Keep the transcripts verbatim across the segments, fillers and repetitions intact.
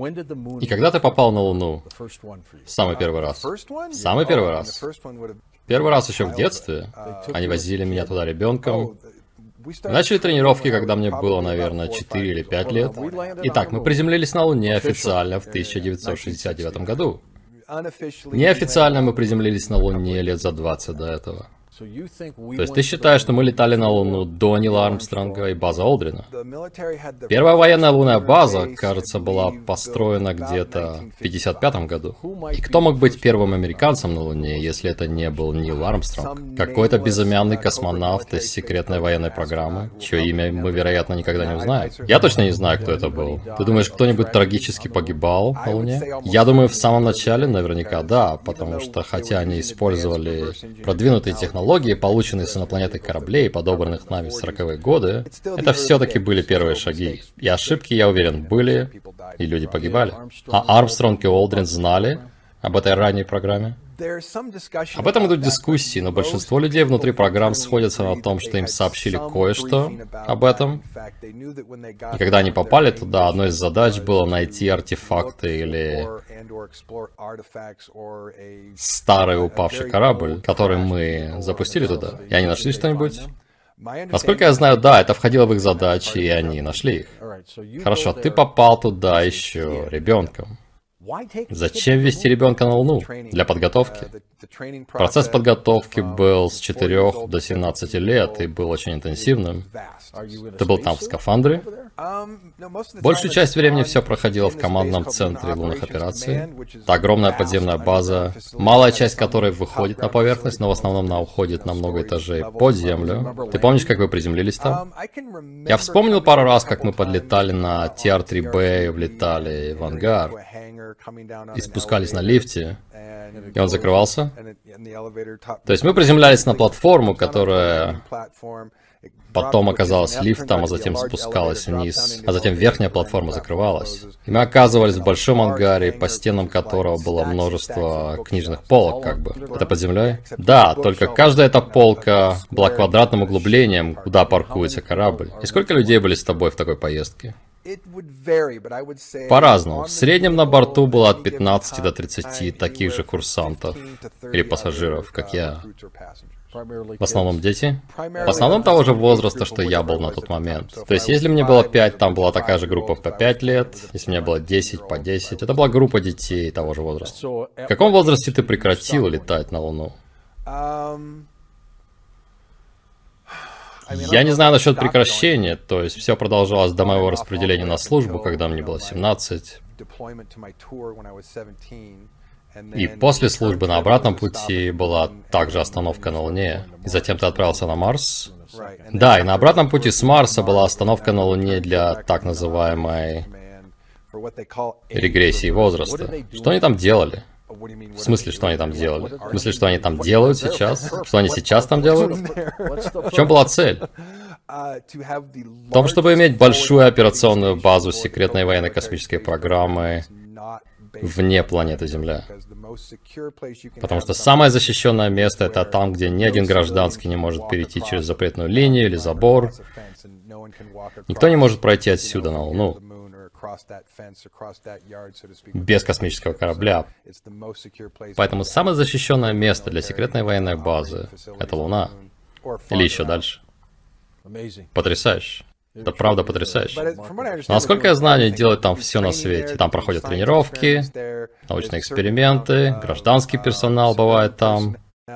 И когда ты попал на Луну? Самый первый раз. Самый первый раз. Первый раз еще в детстве. Они возили меня туда ребенком. Мы начали тренировки, когда мне было, наверное, четыре или пять лет. Итак, мы приземлились на Луне официально в тысяча девятьсот шестьдесят девятом году. Неофициально мы приземлились на Луне лет за двадцать до этого. То есть ты считаешь, что мы летали на Луну до Нила Армстронга и базы Олдрина? Первая военная лунная база, кажется, была построена где-то в пятьдесят пятом году. И кто мог быть первым американцем на Луне, если это не был Нил Армстронг? Какой-то безымянный космонавт из секретной военной программы, чье имя мы, вероятно, никогда не узнаем. Я точно не знаю, кто это был. Ты думаешь, кто-нибудь трагически погибал на Луне? Я думаю, в самом начале наверняка да, потому что хотя они использовали продвинутые технологии, полученные с инопланетных кораблей, подобранных нами в сороковые годы, это все-таки были первые шаги. И ошибки, я уверен, были, и люди погибали. А Армстронг и Олдрин знали об этой ранней программе? Об этом идут дискуссии, но большинство людей внутри программ сходятся на том, что им сообщили кое-что об этом. И когда они попали туда, одной из задач было найти артефакты или старый упавший корабль, который мы запустили туда. И они нашли что-нибудь? Насколько я знаю, да, это входило в их задачи, и они нашли их. Хорошо, ты попал туда еще ребенком. Зачем вести ребенка на Луну? Для подготовки. Процесс подготовки был с четырёх до семнадцати лет и был очень интенсивным. Ты был там в скафандре? Большую часть времени все проходило в командном центре лунных операций. Это огромная подземная база, малая часть которой выходит на поверхность, но в основном она уходит на много этажей под землю. Ты помнишь, как вы приземлились там? Я вспомнил пару раз, как мы подлетали на Ти Ар три Бэ, влетали в ангар и спускались на лифте, и он закрывался. То есть мы приземлялись на платформу, которая потом оказалась лифтом, а затем спускалась вниз, а затем верхняя платформа закрывалась. И мы оказывались в большом ангаре, по стенам которого было множество книжных полок, как бы. Это под землей? Да, только каждая эта полка была квадратным углублением, куда паркуется корабль. И сколько людей были с тобой в такой поездке? По-разному. В среднем на борту было от пятнадцати до тридцати таких же курсантов или пассажиров, как я. В основном дети. В основном того же возраста, что я был на тот момент. То есть, если мне было пять, там была такая же группа по пять лет. Если мне было десять, по десять. Это была группа детей того же возраста. В каком возрасте ты прекратил летать на Луну? Я не знаю насчет прекращения, то есть все продолжалось до моего распределения на службу, когда мне было семнадцать. И после службы на обратном пути была также остановка на Луне. И затем ты отправился на Марс. Да, и на обратном пути с Марса была остановка на Луне для так называемой регрессии возраста. Что они там делали? В смысле, что они там делали? В смысле, что они там делают сейчас? Что они сейчас там делают? В чем была цель? В том, чтобы иметь большую операционную базу секретной военной космической программы вне планеты Земля. Потому что самое защищенное место — это там, где ни один гражданский не может перейти через запретную линию или забор. Никто не может пройти отсюда на Луну без космического корабля. Поэтому самое защищенное место для секретной военной базы — это Луна. Или еще дальше. Потрясающе. Это правда потрясающе. Но, насколько я знаю, они делают там все на свете. Там проходят тренировки, научные эксперименты, гражданский персонал бывает там,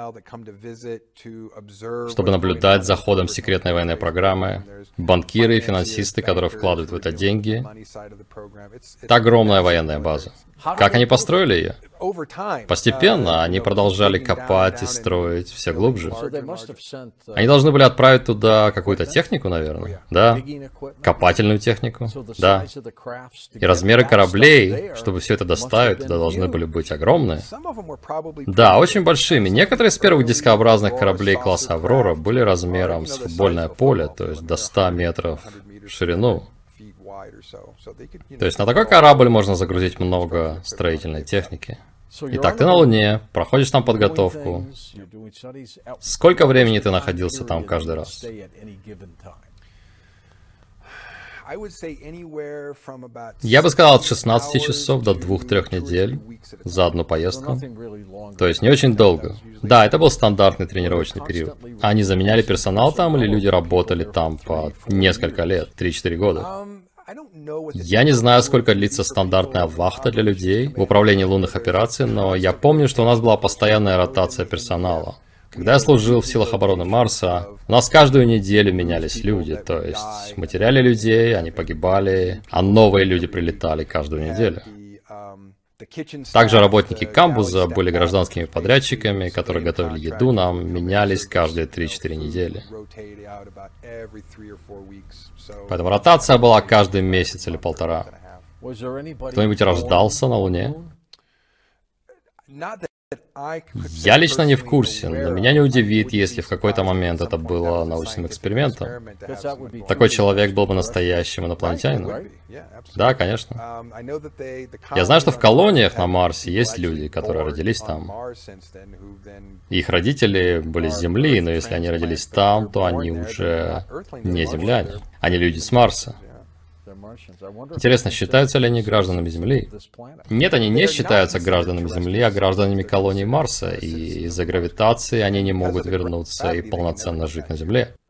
чтобы наблюдать за ходом секретной военной программы, банкиры и финансисты, которые вкладывают в это деньги. Это огромная военная база. Как они построили ее? Постепенно они продолжали копать и строить все глубже. Они должны были отправить туда какую-то технику, наверное. Да. Копательную технику. Да. И размеры кораблей, чтобы все это доставить, туда должны были быть огромные. Да, очень большими. Некоторые из первых дискообразных кораблей класса Аврора были размером с футбольное поле, то есть до ста метров в ширину. То есть на такой корабль можно загрузить много строительной техники. Итак, ты на Луне, проходишь там подготовку. Сколько времени ты находился там каждый раз? Я бы сказал от шестнадцати часов до двух-трёх недель за одну поездку. То есть не очень долго. Да, это был стандартный тренировочный период. Они заменяли персонал там или люди работали там по несколько лет, три-четыре года? Я не знаю, сколько длится стандартная вахта для людей в управлении лунных операций, но я помню, что у нас была постоянная ротация персонала. Когда я служил в силах обороны Марса, у нас каждую неделю менялись люди, то есть мы теряли людей, они погибали, а новые люди прилетали каждую неделю. Также работники камбуза были гражданскими подрядчиками, которые готовили еду нам, менялись каждые три-четыре недели. Поэтому ротация была каждый месяц или полтора. Кто-нибудь рождался на Луне? Я лично не в курсе, но меня не удивит, если в какой-то момент это было научным экспериментом. Такой человек был бы настоящим инопланетянином. Да, конечно. Я знаю, что в колониях на Марсе есть люди, которые родились там. Их родители были с Земли, но если они родились там, то они уже не земляне. Они люди с Марса. Интересно, считаются ли они гражданами Земли? Нет, они не считаются гражданами Земли, а гражданами колонии Марса, и из-за гравитации они не могут вернуться и полноценно жить на Земле.